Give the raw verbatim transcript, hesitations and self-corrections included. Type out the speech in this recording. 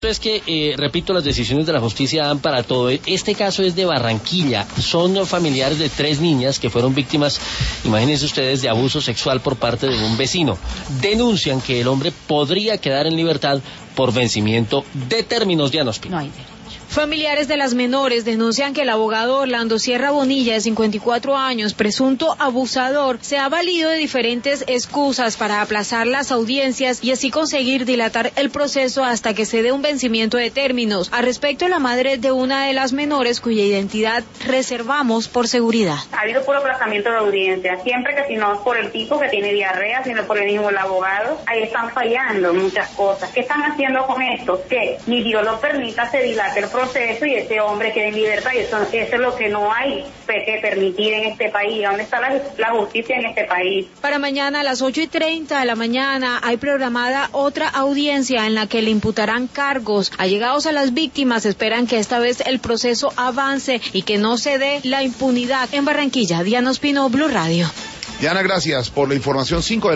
Es que, eh, repito, las decisiones de la justicia dan para todo. Este caso es de Barranquilla. Son familiares de tres niñas que fueron víctimas, imagínense ustedes, de abuso sexual por parte de un vecino. Denuncian que el hombre podría quedar en libertad por vencimiento de términos. Diana Ospina. No hay derecho. Familiares de las menores denuncian que el abogado Orlando Sierra Bonilla, de cincuenta y cuatro años, presunto abusador, se ha valido de diferentes excusas para aplazar las audiencias y así conseguir dilatar el proceso hasta que se dé un vencimiento de términos. Al respecto, la madre de una de las menores, cuya identidad reservamos por seguridad. Ha habido puro aplazamiento de audiencia, siempre que si no es por el tipo que tiene diarrea, sino por el mismo el abogado. Ahí están fallando muchas cosas. ¿Qué están haciendo con esto? Que ni Dios lo permita, se dilate el proceso proceso y ese hombre quede en libertad, y eso, eso es lo que no hay que permitir en este país. ¿Dónde está la, la justicia en este país? Para mañana a las ocho y treinta de la mañana hay programada otra audiencia en la que le imputarán cargos. Allegados a las víctimas esperan que esta vez el proceso avance y que no se dé la impunidad. En Barranquilla, Diana Ospino, Blue Radio. Diana, gracias por la información. cinco de